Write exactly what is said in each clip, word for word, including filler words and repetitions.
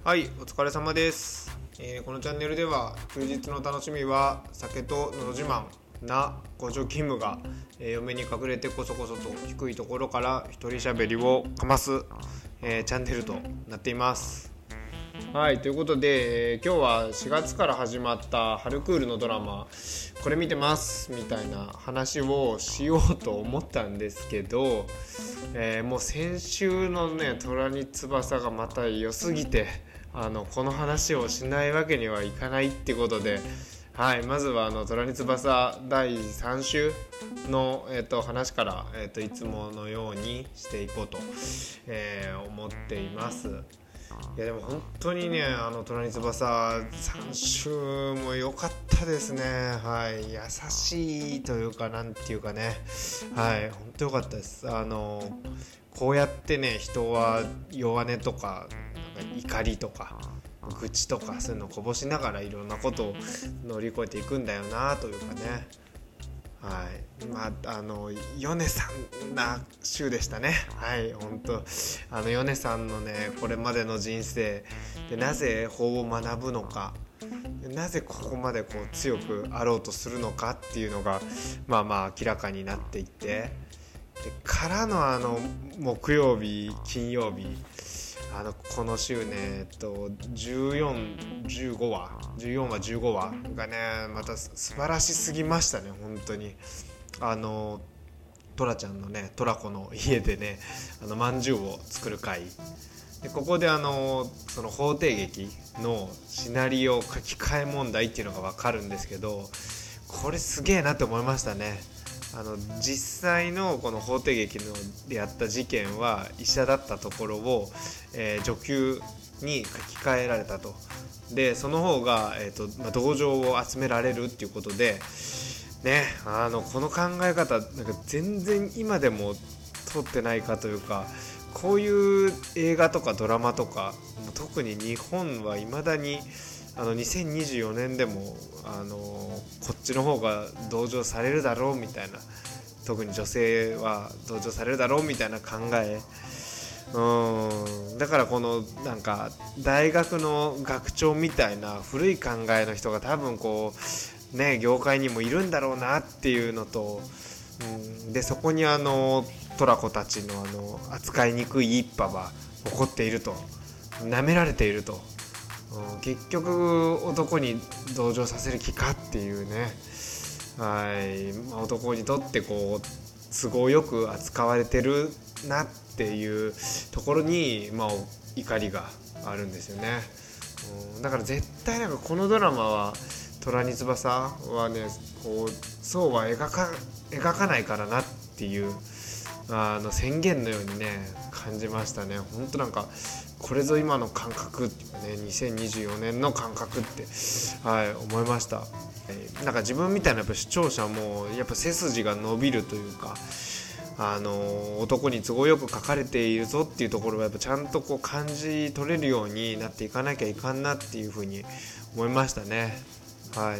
はい、お疲れ様です、えーこのチャンネルでは休日の楽しみは酒とのど自慢な工場勤務が、えー嫁に隠れてこそこそと低いところから一人喋りをかます、えーチャンネルとなっています。はい、ということで、えー今日はしがつから始まった春クールのドラマこれ見てますみたいな話をしようと思ったんですけど、えーもう先週のね虎に翼がまた良すぎて、あのこの話をしないわけにはいかないってことで、はい、まずはあの虎に翼だいさん週の、えー、と話から、えー、といつものようにしていこうと、えー思っています。いやでも本当にね、あの虎に翼さん週も良かったですね。はい、優しいというか、なんていうかね、はい本当良かったです。あのこうやってね、人は弱音とか、なんか怒りとか愚痴とかそういうのをこぼしながらいろんなことを乗り越えていくんだよなというかね。はい、まああの米さんな週でしたね。はい、本当あの米さんのねこれまでの人生で、なぜ法を学ぶのか、なぜここまでこう強くあろうとするのかっていうのがまあまあ明らかになっていって、でからのあの木曜日金曜日、あのこの週ね、えっと、じゅうよん、じゅうごわじゅうよんわじゅうごわがねまた素晴らしすぎましたね。本当にあのトラちゃんのね、トラコの家でね、あのまんじゅうを作る会で、ここであのその法廷劇のシナリオ書き換え問題っていうのが分かるんですけど、これすげえなって思いましたね。あの実際のこの法廷劇のでやった事件は医者だったところを、えー、女給に書き換えられたと。でその方が、えーとまあ、同情を集められるっていうことでね、あのこの考え方なんか全然今でも通ってないかというか、こういう映画とかドラマとか、特に日本はいまだにあのにせんにじゅうよねんでもあのこっちの方が同情されるだろうみたいな、特に女性は同情されるだろうみたいな考え、うんだからこのなんか大学の学長みたいな古い考えの人が多分こうね業界にもいるんだろうなっていうのと、うんでそこにあのトラコたちのあの扱いにくい一派は怒っていると、舐められていると、うん、結局男に同情させる気かっていうね、はい、まあ、男にとってこう都合よく扱われてるなっていうところに、まあ、怒りがあるんですよね。うん、だから絶対なんかこのドラマは虎に翼はねこうそうは描か、描かないからなっていうあの宣言のようにね感じましたね。本当なんかこれぞ今の感覚っていうかね、にせんにじゅうよねんの感覚って、はい、思いました。なんか自分みたいなやっぱ視聴者もやっぱ背筋が伸びるというか、あの男に都合よく書かれているぞっていうところはやっぱちゃんとこう感じ取れるようになっていかなきゃいかんなっていうふうに思いましたね。はい、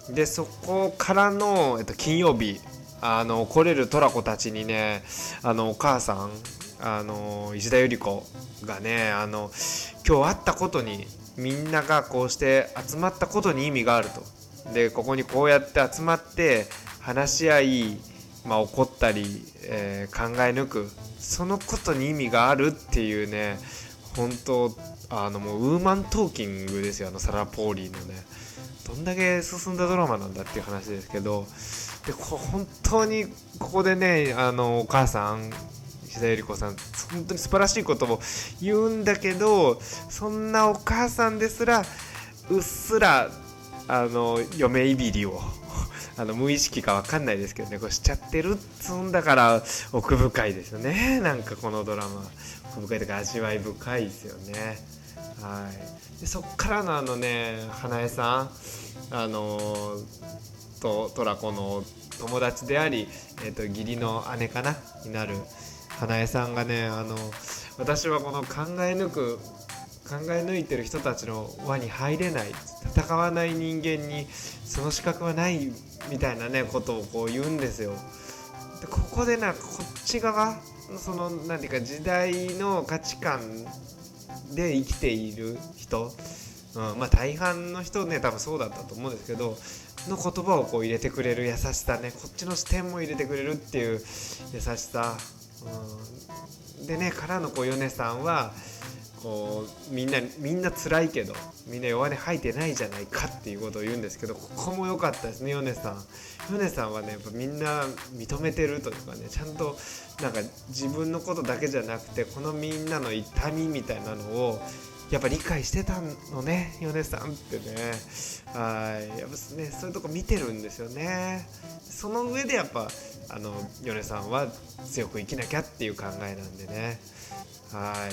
でそこからの、えっと、金曜日、あの来れるトラコたちにね、あのお母さん、あの石田ゆり子がね、あの今日会ったことに、みんながこうして集まったことに意味があると。でここにこうやって集まって話し合い、まあ、怒ったり、えー、考え抜く、そのことに意味があるっていうね、本当あのもうウーマントーキングですよ、あのサラ・ポーリーのね。どんだけ進んだドラマなんだっていう話ですけど、でこ本当にここでね、あのお母さん石田ゆり子さん本当に素晴らしいことを言うんだけど、そんなお母さんですらうっすらあの嫁いびりをあの無意識か分かんないですけどね、こうしちゃってるっつうんだから奥深いですよね。なんかこのドラマ奥深いというか味わい深いですよね。はい、でそっからのあのね花江さん、あのー、とトラコの友達であり、えー、と義理の姉かなになる花江さんがね、あの私はこの考え抜く考え抜いてる人たちの輪に入れない、戦わない人間にその資格はないみたいなねことをこう言うんですよ。でここでなんかこっち側そのなんていうか時代の価値観で生きている人、うん、まあ大半の人ね多分そうだったと思うんですけどの言葉をこう入れてくれる優しさね、こっちの視点も入れてくれるっていう優しさ、うん、でねからのこう米さんはこうみんなみんな辛いけどみんな弱音吐いてないじゃないかっていうことを言うんですけど、ここも良かったですね。米さん米さんはねやっぱみんな認めてるというかね、ちゃんとなんか自分のことだけじゃなくてこのみんなの痛みみたいなのをやっぱ理解してたのね、米さんってね。はい、やっぱねそういうとこ見てるんですよね。その上でやっぱあの米さんは強く生きなきゃっていう考えなんでね。はい、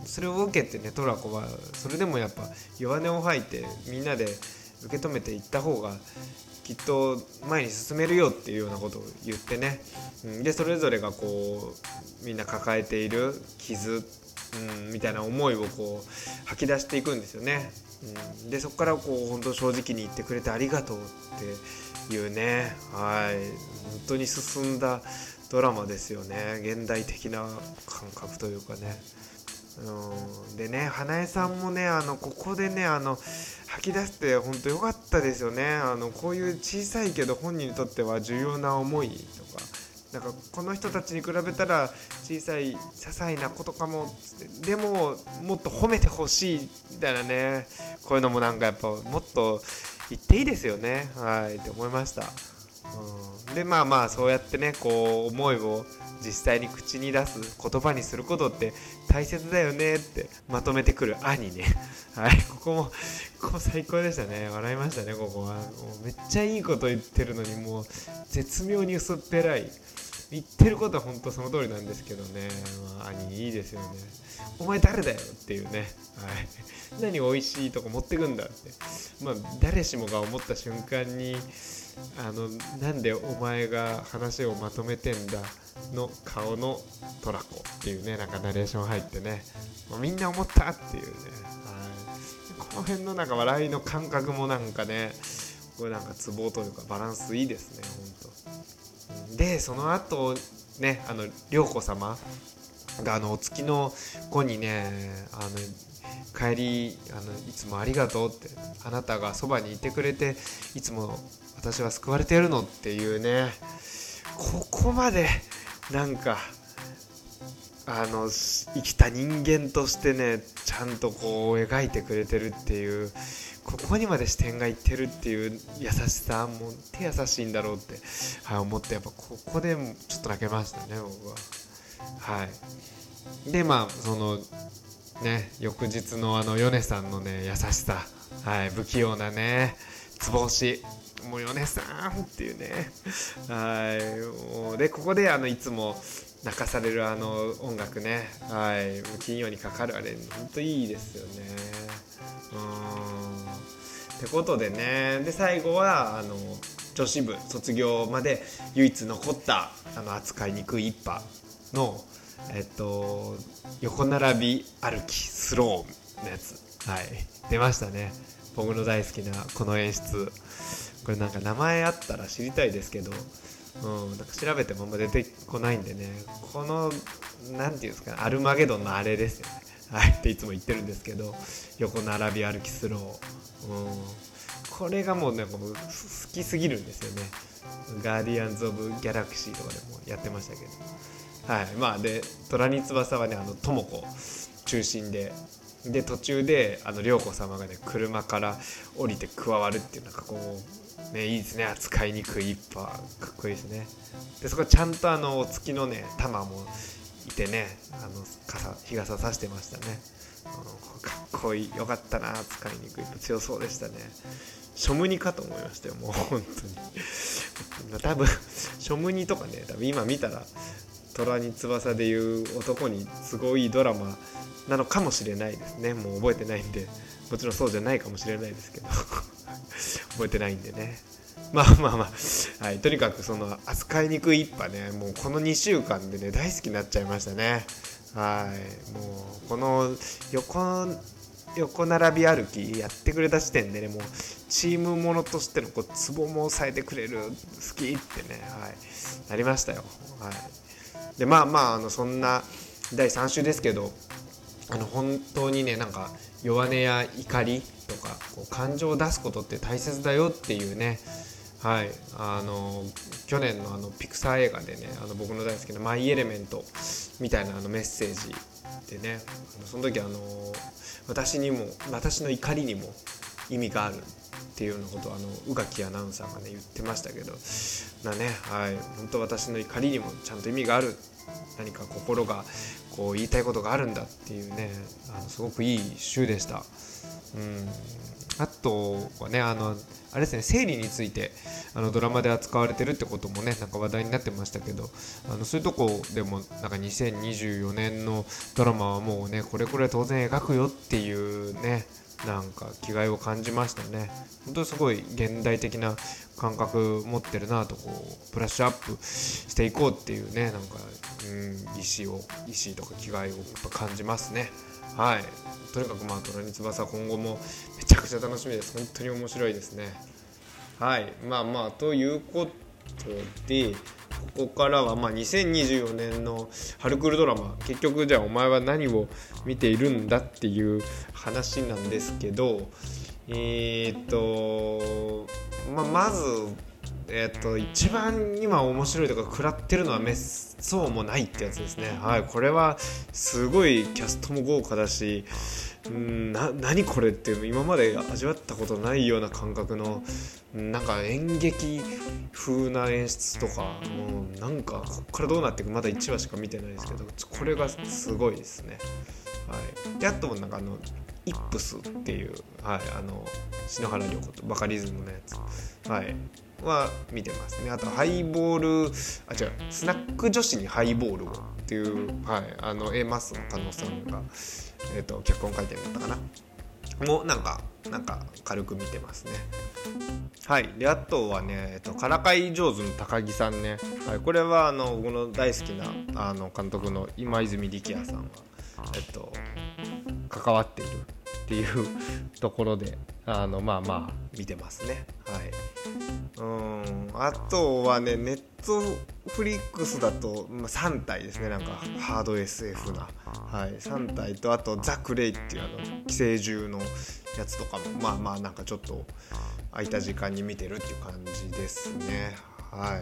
それを受けてねトラコはそれでもやっぱ弱音を吐いてみんなで受け止めていった方がきっと前に進めるよっていうようなことを言ってね、うん、でそれぞれがこうみんな抱えている傷、うん、みたいな思いをこう吐き出していくんですよね、うん、でそこからこう本当正直に言ってくれてありがとうっていうね、はい、本当に進んだドラマですよね。現代的な感覚というかね、うん、でね花江さんもねあのここでねあの吐き出して本当良かったですよね。あのこういう小さいけど本人にとっては重要な思いとか、なんかこの人たちに比べたら小さい些細なことかも、でももっと褒めてほしいみたいなね、こういうのもなんかやっぱもっと言っていいですよね、はいって思いました。うん、でまあまあそうやってねこう思いを実際に口に出す言葉にすることって大切だよねってまとめてくる兄ねはいここもここ最高でしたね。笑いましたね。ここはもうめっちゃいいこと言ってるのにもう絶妙に薄っぺらい、言ってることは本当その通りなんですけどね、まあ、兄いいですよね。お前誰だよっていうね、はい、何美味しいとこ持ってくんだって、まあ誰しもが思った瞬間にあのなんでお前が話をまとめてんだの顔のトラコっていうね、なんかナレーション入ってね、もうみんな思ったっていうね、はい、この辺のなんか笑いの感覚もなんかね、これなんかツボというかバランスいいですね本当で。その後ねあの涼子様があのお月の子にねあの帰りあのいつもありがとうって、あなたがそばにいてくれていつも私は救われているのっていうね、ここまでなんかあの生きた人間としてねちゃんとこう描いてくれてるっていう、ここにまで視点がいってるっていう優しさ、もう手優しいんだろうって、はい、思って、やっぱここでちょっと泣けましたね僕は。はい、でまあそのね翌日のあの米さんのね優しさ、はい、不器用なねつぼ押し、もう米さんっていうね、はい、もうでここであのいつも泣かされるあの音楽ね、はい、金曜にかかるあれ本当いいですよね。うーんってことでね、で最後はあの女子部卒業まで唯一残ったあの扱いにくい一派のえっと横並び歩きスローのやつ、はい、出ましたね。僕の大好きなこの演出、これなんか名前あったら知りたいですけど、うん、なんか調べてもあんま出てこないんでね、このなんていうんですかね、アルマゲドンのあれですよね、はいっていつも言ってるんですけど、横並び歩きスロー、うん、これがもうねもう好きすぎるんですよね。ガーディアンズ・オブ・ギャラクシーとかでもやってましたけど、はい、まあで虎に翼はねあの智子中心でで途中であの涼子様がね車から降りて加わるっていう、なんかこうねいいですね、扱いにくい一派かっこいいですね。でそこちゃんとあのお月のね玉もいてね、あの傘日傘さしてましたね。あのかっこいい、よかったな、扱いにくいの強そうでしたね。ショムニかと思いましたよもう本当に多分ショムニとかね多分今見たら虎に翼でいう男にすごいドラマなのかもしれないですね。もう覚えてないんで、もちろんそうじゃないかもしれないですけど覚えてないんでね、まあまあまあ、はい、とにかくその扱いにくい一派ね、もうこのにしゅうかんでね大好きになっちゃいましたね。はい、もうこの横横並び歩きやってくれた時点でね、もうチームものとしてのこうツボも抑えてくれる、好きってね、はい、なりましたよ。はい、でまあまああのそんなだいさん週ですけど、 あの本当にねなんか弱音や怒りとかこう感情を出すことって大切だよっていうね、はい、あの去年のあのピクサー映画でね、あの僕の大好きなマイエレメントみたいなあのメッセージでね、その時あの私にも私の怒りにも意味があるっていうようなことをあの宇垣アナウンサーがね言ってましたけどなね、はい、本当私の怒りにもちゃんと意味がある、何か心がこう言いたいことがあるんだっていうね、あのすごくいい週でした。うん、あとはねあのあれですね、生理についてあのドラマで扱われてるってこともねなんか話題になってましたけど、あのそういうとこでもなんかにせんにじゅうよねんのドラマはもうねこれこれ当然描くよっていうねなんか気概を感じましたね。本当にすごい現代的な感覚持ってるなと、こうプラッシュアップしていこうっていうねなんか、うん、意思を意思とか気概をやっぱ感じますね。はい、とにかくまあ虎に翼今後もめちゃくちゃ楽しみです。本当に面白いですね。はい、まあまあということでここからはまあにせんにじゅうよねんの春クールドラマ、結局じゃあお前は何を見ているんだっていう話なんですけど、えー、っと、まあ、まず、えー、っと一番今面白いとか食らってるのは滅相もないってやつですね。はい、これはすごいキャストも豪華だし、うんな何これっていう今まで味わったことないような感覚のなんか演劇風な演出とか、もうなんかここからどうなっていくまだいちわしか見てないですけど、これがすごいですね。はい、であとなんかあのイップスっていう、はい、あの篠原涼子とバカリズムのやつ、はい、は見てますね。あとハイボールあ違うスナック女子にハイボールをっていう、はい、あの A マスの加納さんが、えー、と脚本書いてるんだったかなもうなんかなんか軽く見てますね。はい、であとはね、えっと、からかい上手の高木さんね、はい、これはあの僕の大好きなあの監督の今泉力也さんは、えっと、関わっているっていうところであのまあまあ見てますね。はい、うんあとはねネットフリックスだと、まあ、さん体ですね、なんかハード エスエフ な、はい、さん体とあとザ・クレイっていうあの寄生獣のやつとかもまあまあなんかちょっと空いた時間に見てるっていう感じですね。はい、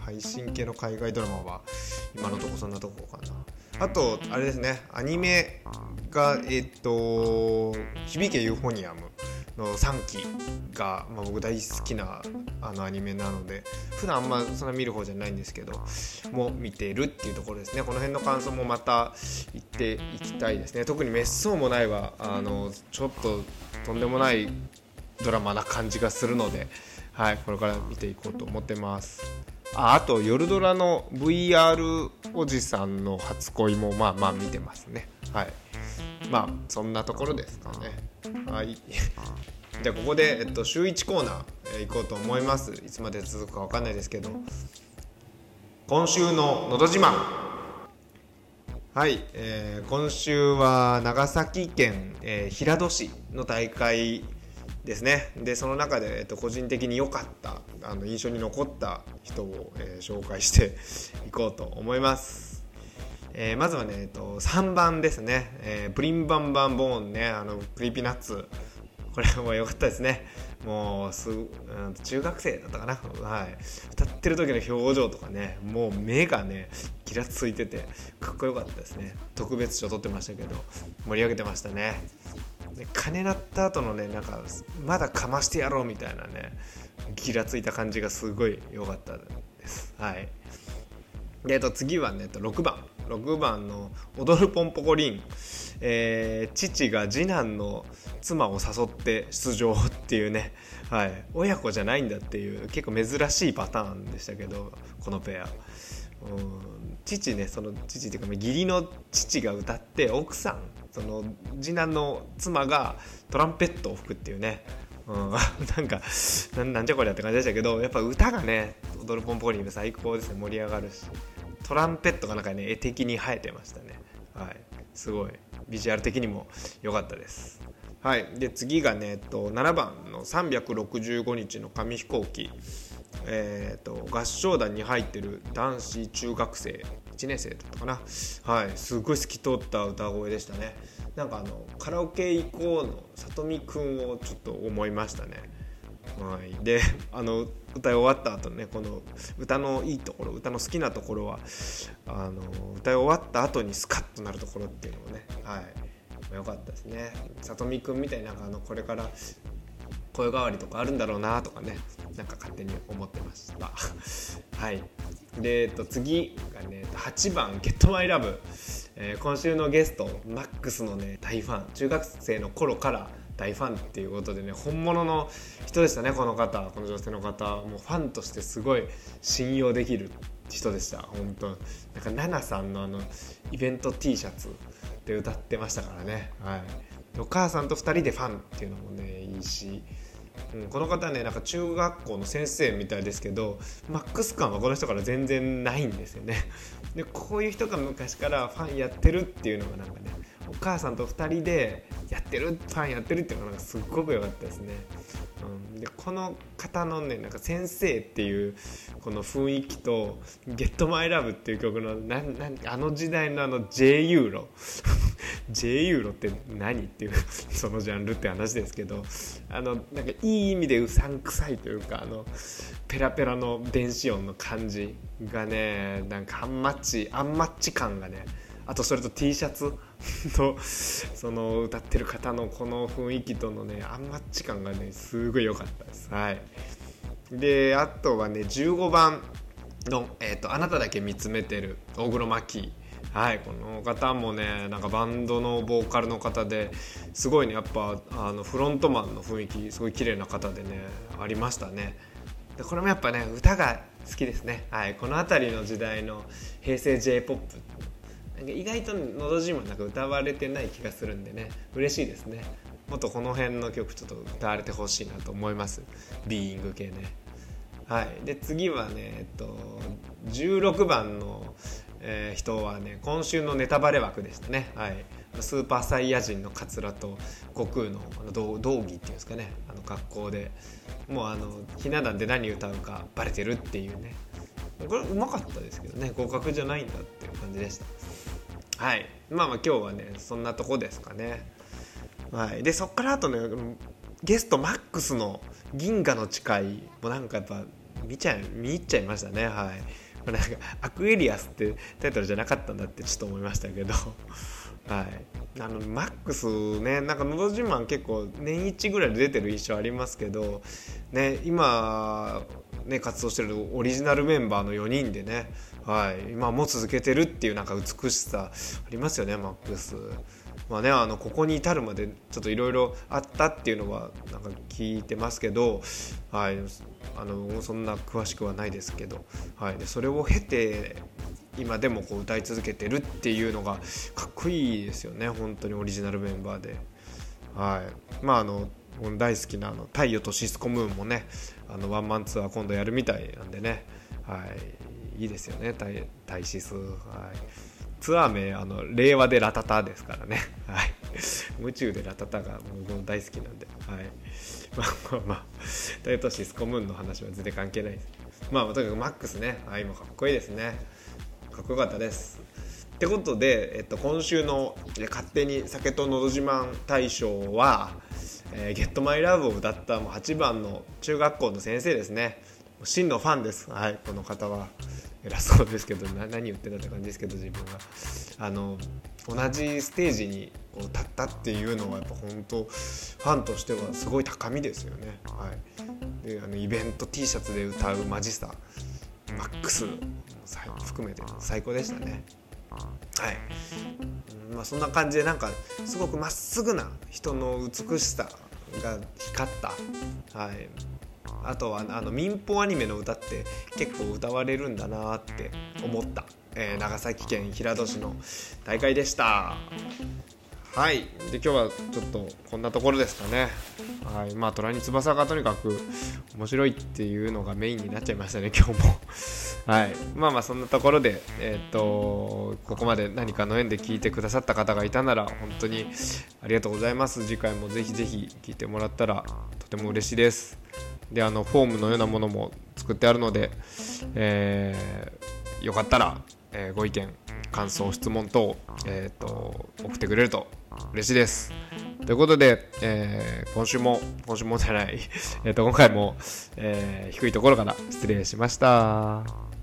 配信系の海外ドラマは今のとこそんなとこかな。あとあれですね、アニメがえっと響けユーフォニアムのさんきが、まあ、僕大好きなあのアニメなので普段あんまそんな見る方じゃないんですけどもう見てるっていうところですね。この辺の感想もまた言っていきたいですね。特に滅相もないはあのちょっととんでもないドラマな感じがするので、はい、これから見ていこうと思ってます。あ, あと夜ドラの ブイアール おじさんの初恋もまあまあ見てますね。はい、まあそんなところですかね。はいじゃあここで、えっと、週いちコーナー、えー、行こうと思います。いつまで続くか分かんないですけど、今週ののど自慢。はい、えー、今週は長崎県、えー、平戸市の大会ですね。でその中で、えっと、個人的に良かったあの印象に残った人を、えー、紹介していこうと思います。えー、まずはね、えっと、さんばんですね、えー、プリンバンバンボーンね、あのクリーピーナッツ、これは良かったですね。もうす、うん、中学生だったかな、はい、歌ってる時の表情とかね、もう目がねギラついててかっこよかったですね。特別賞取ってましたけど盛り上げてましたね。で鐘鳴った後のねなんかまだかましてやろうみたいなねギラついた感じがすごい良かったです。はい。で、えっと、次はねろくばんろくばんの踊るポンポコリン、えー、父が次男の妻を誘って出場っていうね、はい、親子じゃないんだっていう結構珍しいパターンでしたけど、このペア、うん、父ね、その父っていうか義理の父が歌って奥さん、その次男の妻がトランペットを吹くっていうね、うん、なんか な, なんじゃこりゃって感じでしたけど、やっぱ歌がね踊るポンポコリン最高ですね。盛り上がるしトランペットがなんかね絵的に生えてましたね。はい、すごいビジュアル的にも良かったです。はい、で次がね、えっと、ななばんのさんびゃくろくじゅうごにちの紙飛行機、えー、と合唱団に入ってる男子中学生ちねん生だったかな。はい、すごい透き通った歌声でしたね。なんかあのカラオケ行こうのさとみくんをちょっと思いましたね。はい、であの歌い終わった後ね、この歌のいいところ、歌の好きなところはあの歌い終わった後にスカッとなるところっていうのもね、はい、良かったですね。さとみくんみたいになんかあのこれから声変わりとかあるんだろうなとかね、なんか勝手に思ってましたはい。で、えっと、次がねはちばんゲットマイラブ、えー、今週のゲストマックスのね大ファン、中学生の頃から大ファンっていうことでね、本物の人でしたね。この方、この女性の方、もうファンとしてすごい信用できる人でした。本当なんかナナさんのあのイベント T シャツで歌ってましたからね。はい、お母さんとふたりでファンっていうのもねいいし、うん、この方ねなんか中学校の先生みたいですけど、マックス感はこの人から全然ないんですよね。でこういう人が昔からファンやってるっていうのがなんかね、お母さんとふたりでやってる、ファンやってるっていうのがなんかすっごく良かったですね。うん、でこの方のねなんか先生っていうこの雰囲気とゲットマイラブっていう曲のななあの時代のあの J ユーロJ ユーロって何っていうそのジャンルって話ですけど、あのなんかいい意味でうさんくさいというか、あのペラペラの電子音の感じがね、なんかアンマッチアンマッチ感がね、あとそれと T シャツとその歌ってる方のこの雰囲気とのねアンマッチ感がねすごい良かったです。はい。であとはねじゅうごばんの、えーと、あなただけ見つめてる大黒摩季。はい、この方もねなんかバンドのボーカルの方ですごいね、やっぱあのフロントマンの雰囲気すごい綺麗な方でねありましたね。でこれもやっぱね歌が好きですね。はい、この辺りの時代の平成 J-ポップなんか意外とのど自慢なんか歌われてない気がするんでね、嬉しいですね。もっとこの辺の曲ちょっと歌われてほしいなと思います。ビーイング系ね。はい、で次はね、えっと、じゅうろくばんの、えー、人はね今週のネタバレ枠でしたね。はい、スーパーサイヤ人のカツラと悟空のあの道道着っていうんですかね、あの格好でもうあのひな壇で何歌うかバレてるっていうね、これうまかったですけどね、合格じゃないんだっていう感じでした。はい、まあまあ今日はねそんなとこですかね。はい、でそっからあとねゲストマックスの銀河の誓いもなんかやっぱ見ちゃい見入っちゃいましたね。はい、なんかアクエリアスってタイトルじゃなかったんだってちょっと思いましたけどはい、あのマックスね、なんかのど自慢結構年一ぐらいで出てる印象ありますけどね、今ね活動してるオリジナルメンバーのよにんでね、はい、今も続けてるっていうなんか美しさありますよね、マックス。まあね、あのここに至るまでちょっといろいろあったっていうのはなんか聞いてますけど、はい、あのそんな詳しくはないですけど、はい、でそれを経て今でもこう歌い続けてるっていうのがかっこいいですよね、本当にオリジナルメンバーで。はい、まああの大好きなあの太陽とシスコムーンもね、あのワンマンツアー今度やるみたいなんでね、はい、いいですよね、太太シス。はい、ツアー名あの令和でラタタですからね、はい、宇宙でラタタが僕も大好きなんで、はい、まあまあまあ太陽とシスコムーンの話は全然関係ないです。まあとにかくマックスね、はい、今かっこいいですね、かっこよかったです。ってことで、えっと、今週の勝手に酒とのど自慢大賞は、えー、ゲットマイラブを歌ったもうはちばんの中学校の先生ですね。真のファンです。はい、この方は偉そうですけどな何言ってたって感じですけど、自分があの同じステージにこう立ったっていうのはやっぱ本当ファンとしてはすごい高みですよね。はい、であのイベント T シャツで歌うマジスタマックス含めて最高でしたね。はい、まあ、そんな感じでなんかすごくまっすぐな人の美しさが光った、はい、あとはあの民放アニメの歌って結構歌われるんだなって思った、えー、長崎県平戸市の大会でした。はい、で今日はちょっとこんなところですかね。はい、まあ虎に翼がとにかく面白いっていうのがメインになっちゃいましたね今日もはい、まあまあそんなところで、えー、とここまで何かの縁で聞いてくださった方がいたなら本当にありがとうございます。次回もぜひぜひ聞いてもらったらとても嬉しいです。であのフォームのようなものも作ってあるので、えー、よかったらえー、ご意見感想質問等、えー、と送ってくれると嬉しいです。ということで、えー、今週も今週もじゃないえと今回も、えー、低いところから失礼しました。